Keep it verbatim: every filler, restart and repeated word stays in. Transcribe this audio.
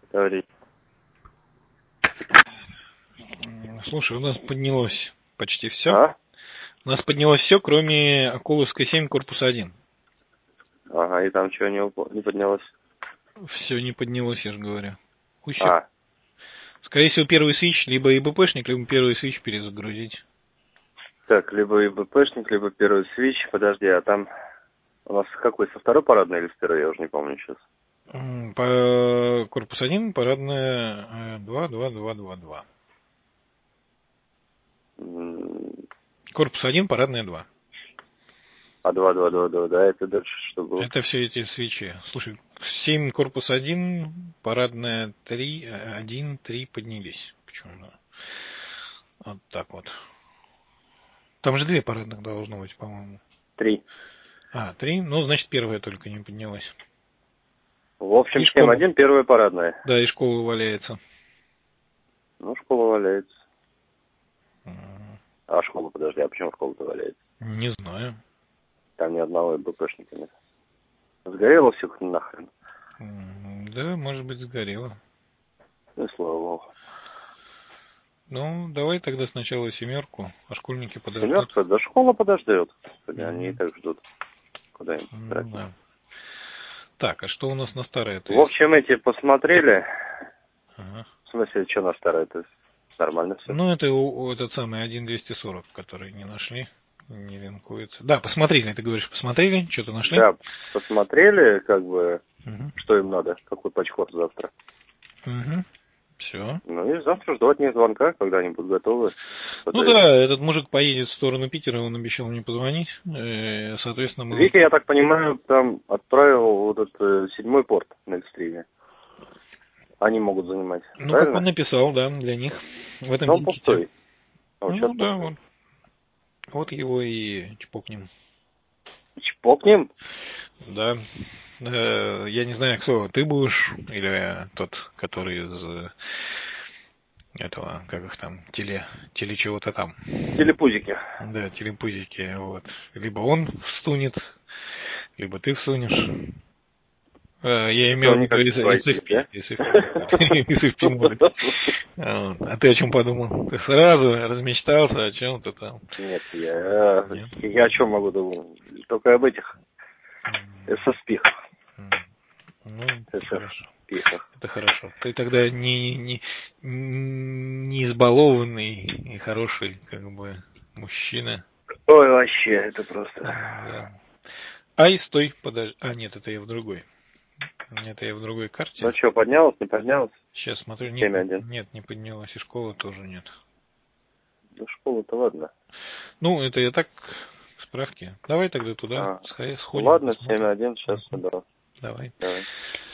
Говори. Слушай, у нас поднялось почти все. А? У нас поднялось все, кроме Акуловской семь, корпус один. Ага, и там чего не, уп- не поднялось? Все не поднялось, я же говорю. Ущерб. А, Скорее всего, первый свич, либо ИБПшник, либо первый свич перезагрузить. так, либо ИБПшник, либо первый свич. Подожди, а там у нас какой, со второй парадной или с первой, я уже не помню сейчас. М, По корпус один, парадная два, два, два, два, два. М, Корпус один, парадная два. А два, два, два, два, да, это дальше что было? Это все эти свечи. Слушай, семь, корпус один, парадная три, один, три поднялись. Почему-то. Вот так вот. Там же две парадных должно быть, по-моему. Три. А, три? Ну, значит, первая только не поднялась. В общем, И школа. семь один, первая парадная. Да, и школа валяется. Ну, школа валяется. М, А школа, подожди, а почему школа-то валяется? Не знаю. Там ни одного ИБПшника нет. Сгорело все нахрен. М, Да, может быть, сгорело. Ну, и слава богу. Ну, давай тогда сначала семерку, а школьники подождут. Семерка, да школа подождет. Господи, они и Мгм. так ждут. Куда им Ну тратить? да. Так, а что у нас на старое В общем, эти посмотрели. Ага. В смысле, что на старое? Это нормально все. Ну, это у- у этот самый один двести сорок, который не нашли, не линкуется. Да, посмотрели, ты говоришь, посмотрели, что-то нашли? Да, посмотрели, как бы, Угу. что им надо, какой патчход завтра. Угу. Все. Ну и завтра жду от них звонка, когда они будут готовы. Ну подойдут. да, этот мужик поедет в сторону Питера, он обещал мне позвонить. Э, Соответственно, мы... Вика, я так понимаю, там отправил вот этот э, седьмой порт на экстриме. Они могут занимать, Ну, как он правильно? написал, да, для них в этом Но он тикете. пустой. Он сейчас Ну да, пустой. вот. Вот его и чпокнем. Чпокнем? Да. Э, Я не знаю, кто ты будешь, или тот, который из э, этого, как их там, теле, теле чего-то там. Телепузики. Да, телепузики, вот. Либо он всунет, либо ты всунешь. Э, Я имел Что в они виду как из из войти, эф пи, да? из эф пи модуль. Из эф пи модуль. А вот. А ты о чем подумал? Ты сразу размечтался, о чем ты там? Нет, я, Нет? я о чем могу думать? Только об этих эс эс пи. М, Ну, это хорошо. эс эф-пихах. Это хорошо. Ты тогда не, не, не избалованный и хороший, как бы, мужчина. Ой, вообще, это просто... Да. Ай, стой, подожди. А, нет, это я в другой. Это я в другой карте. Ну что, поднялось, не поднялось? Сейчас смотрю. Нет, семь один. нет, не поднялась. И школа тоже нет. Ну, школа-то ладно. Ну, это я так, справки. Давай тогда туда А, сходи- сходим, ладно, семь посмотрим. один, сейчас Мгм. сюда. Давай. Давай.